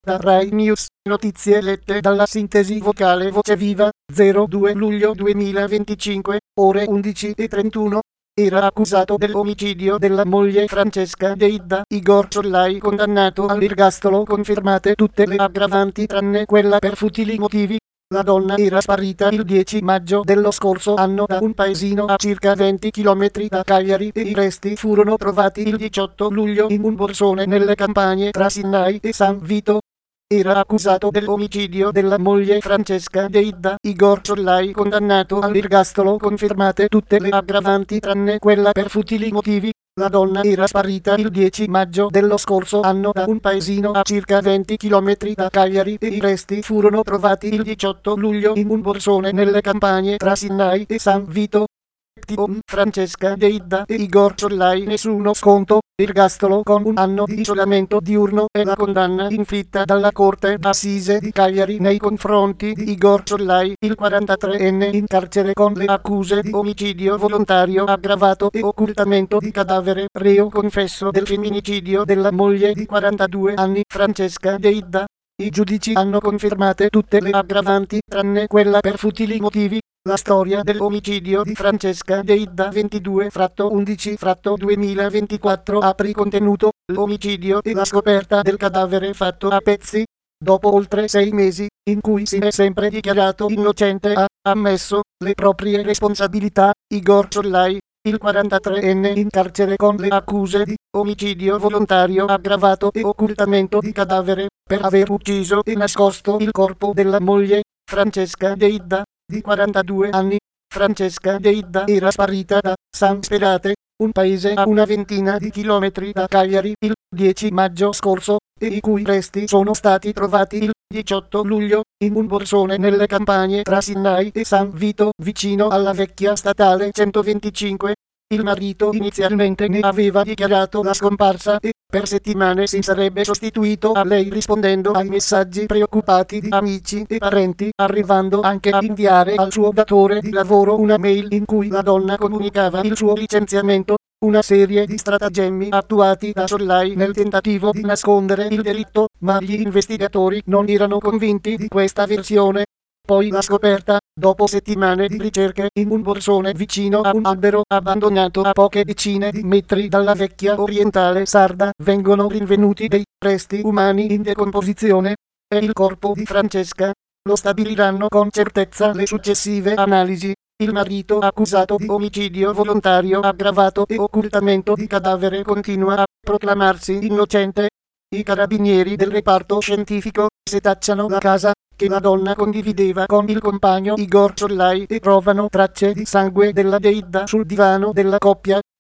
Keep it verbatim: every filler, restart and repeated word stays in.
Da Rai News, notizie lette dalla sintesi vocale Voce Viva, zero due luglio duemilaventicinque, ore undici e trentuno. Era accusato dell'omicidio della moglie Francesca Deidda. Igor Sollai condannato all'ergastolo. Confermate tutte le aggravanti tranne quella per futili motivi. La donna era sparita il dieci maggio dello scorso anno da un paesino a circa venti chilometri da Cagliari e i resti furono trovati il diciotto luglio in un borsone nelle campagne tra Sinnai e San Vito. Era accusato dell'omicidio della moglie Francesca Deidda. Igor Sollai condannato all'ergastolo. Confermate tutte le aggravanti tranne quella per futili motivi. La donna era sparita il dieci maggio dello scorso anno da un paesino a circa venti chilometri da Cagliari e i resti furono trovati il diciotto luglio in un borsone nelle campagne tra Sinnai e San Vito. Francesca Deidda e Igor Sollai nessuno sconto, ergastolo con un anno di isolamento diurno è la condanna inflitta dalla Corte d'Assise di Cagliari nei confronti di Igor Sollai, il quarantatreenne in carcere con le accuse di omicidio volontario aggravato e occultamento di cadavere, reo confesso del femminicidio della moglie di quarantadue anni Francesca Deidda. I giudici hanno confermate tutte le aggravanti tranne quella per futili motivi. La storia dell'omicidio di Francesca Deidda ventidue undici duemilaventiquattro apri contenuto, l'omicidio e la scoperta del cadavere fatto a pezzi. Dopo oltre sei mesi, in cui si è sempre dichiarato innocente, ha ammesso le proprie responsabilità. Igor Sollai, il quarantatreenne in carcere con le accuse di omicidio volontario aggravato e occultamento di cadavere, per aver ucciso e nascosto il corpo della moglie, Francesca Deidda, di quarantadue anni. Francesca Deidda era sparita da San Sperate, un paese a una ventina di chilometri da Cagliari, il dieci maggio scorso, e i cui resti sono stati trovati il diciotto luglio, in un borsone nelle campagne tra Sinnai e San Vito, vicino alla vecchia statale centoventicinque. Il marito inizialmente ne aveva dichiarato la scomparsa e, per settimane si sarebbe sostituito a lei rispondendo ai messaggi preoccupati di amici e parenti, arrivando anche a inviare al suo datore di lavoro una mail in cui la donna comunicava il suo licenziamento. Una serie di stratagemmi attuati da Sollai nel tentativo di nascondere il delitto, ma gli investigatori non erano convinti di questa versione. Poi la scoperta, dopo settimane di ricerche in un borsone vicino a un albero abbandonato a poche decine di metri dalla vecchia orientale sarda, vengono rinvenuti dei resti umani in decomposizione. È il corpo di Francesca. Lo stabiliranno con certezza le successive analisi. Il marito accusato di omicidio volontario aggravato e occultamento di cadavere continua a proclamarsi innocente. I carabinieri del reparto scientifico setacciano la casa, che la donna condivideva con il compagno Igor Sollai, e trovano tracce di sangue della Deidda sul divano della coppia.